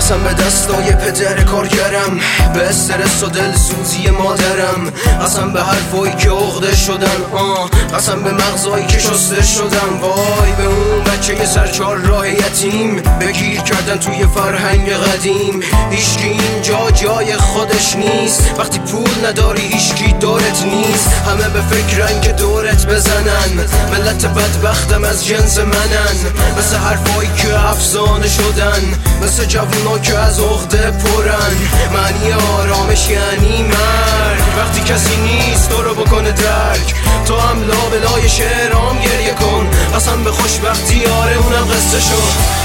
قسم به دستای پدر کارگرم، به استرس و دلسوزی مادرم، قسم به حرفایی که عقده شدن، قسم به مغزایی که شسته شدن. وای به اون بچه سرچار راه یتیم، بگیر کردن توی فرهنگ قدیم. هیچکی اینجا جای خودش نیست، وقتی پول نداری هیچکی دورت نیست. همه به فکرن که دورت بزنن، ملت بدبختم از جنس منن. مثل حرفایی که افسانه شدن، مثل جوونا که از عقده پرن. معنی آرامش یعنی مرگ، وقتی کسی نیست تو رو بکنه درک. تو هم لابلای شعرام گریه کن، قسم به خوشبختی آره اونم قصه شد.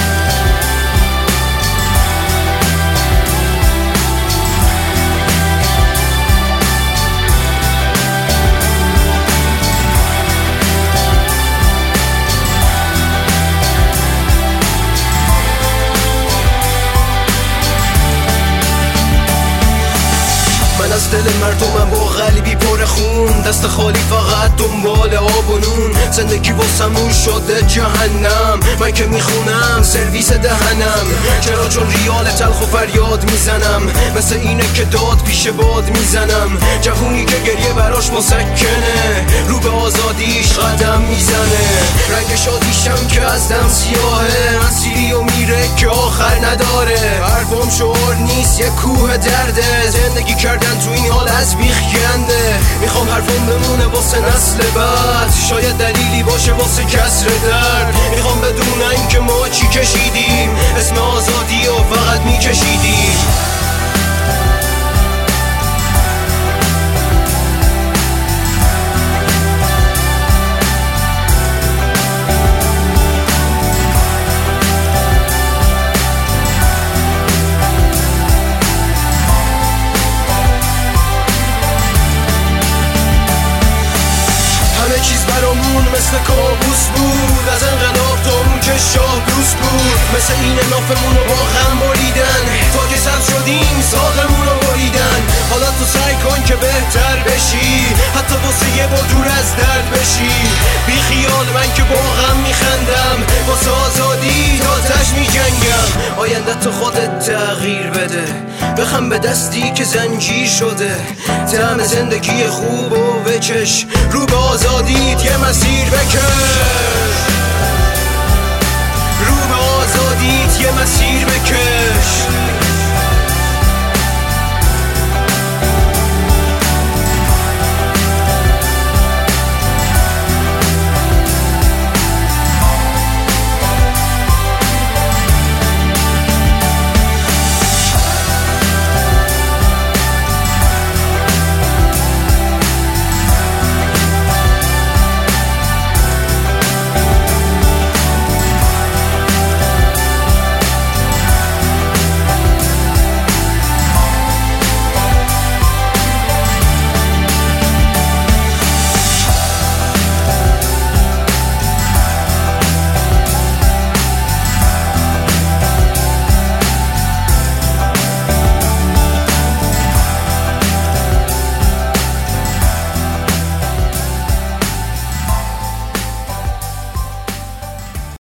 از دل مردمم با قلبی پر خون، دست خالی فقط دنبال آب و نون. زندگی واسمون شده جهنم، من که میخونم سرویس دهنم. چرا؟ چون ریال تلخ و فریاد میزنم، مثل اینه که داد پیش باد میزنم. جوونی که گریه براش مسکنه، رو به آزادیش قدم میزنه. رنگ شادیشم که از دم سیاهه، مسیری و میره که آخر نداره. حرفم شعار نیست یه کوه درده، زندگی کردن تو این حال از بیخ گنده. میخوام حرفم بمونه واسه نسل بعد، شاید دلیلی باشه واسه کسر درد. میخوام بدونن که ما چی کشیدیم، اسم آزادی و فقط میکشیدیم. چیز برامون مثل کابوس بود، از انقلاب تا اون که شاه دوست بود. مثل این نافمون رو با غم بریدن، تا که سبز شدیم ساقمون رو بریدن. حالا تو سعی کن که بهتر بشی، حتی واسه یه بار دور از درد بشی. بی خیال من که با غم میخندم، واسه آزادی تاتش میجنگم. آینده تو خودت تغییر بده، بخم به دستی که زنجیر شده. طعم زندگی خوب و بچش، رو به آزادیت یه مسیر بکش. رو به آزادیت یه مسیر بکش.